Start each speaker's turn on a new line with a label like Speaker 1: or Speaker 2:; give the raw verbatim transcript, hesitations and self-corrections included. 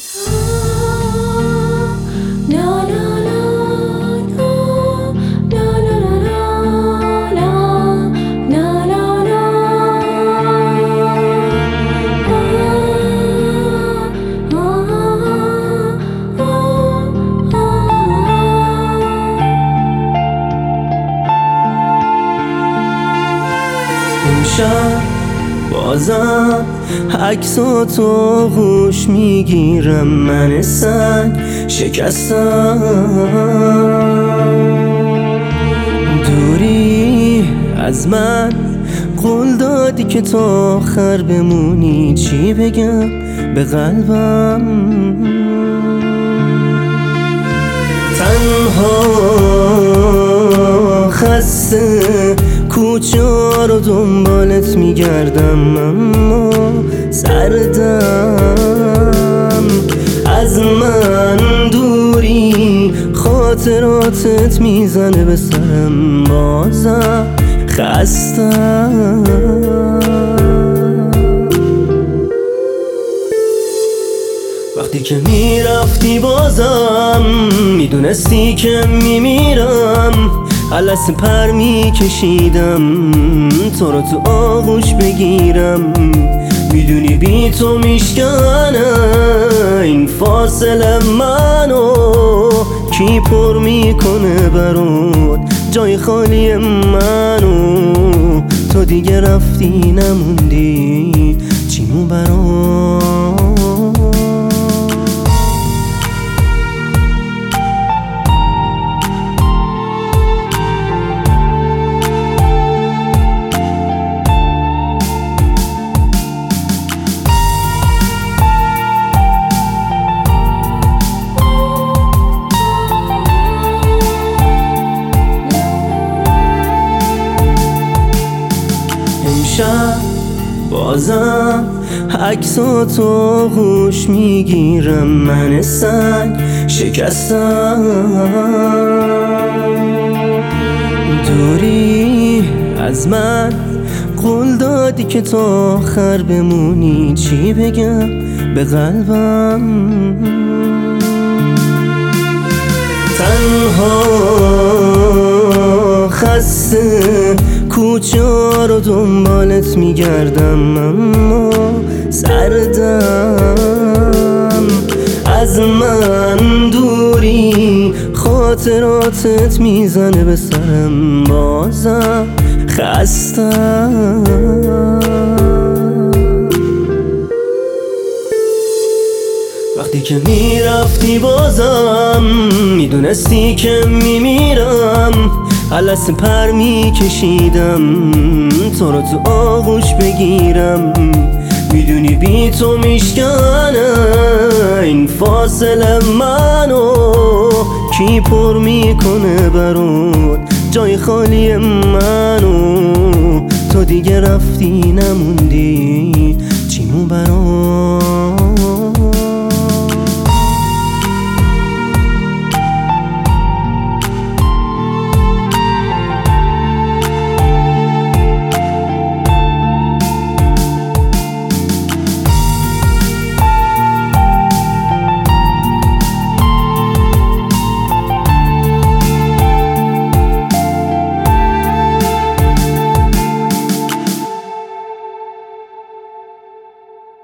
Speaker 1: امشب بازم عکساتو غوش میگیرم، من سنگ شکستم. دوری از من قول دادی که تا آخر بمونی، چی بگم به قلبم؟ تنها خسته کوچه رو دنبالت میگردم، اما سردم از من دوری، خاطراتت میزنه به سرم، بازم خستم. وقتی که میرفتی بازم میدونستی که میمیرم، علس پر میکشیدم تو رو تو آغوش بگیرم. میدونی بی تو میشکنه این فاصله منو، کی پر میکنه برات جای خالی منو؟ تو دیگه رفتی نموندی چیمون برات. بازم عکساتو غوش میگیرم، من سنگ شکستم. دوری از من قول دادی که تا آخر بمونی، چی بگم به قلبم؟ تنها خسته کوچه رو دنبالت میگردم، اما سردم از من دوری، خاطراتت میزنه به سرم، بازم خستم. وقتی که میرفتی بازم میدونستی که میمیرم، علس پر میکشیدم تو رو تو آغوش بگیرم. میدونی بی تو میشکنه این فاصله منو، کی پر میکنه برات جای خالی منو؟ تو دیگه رفتی نموندی چیمون برات.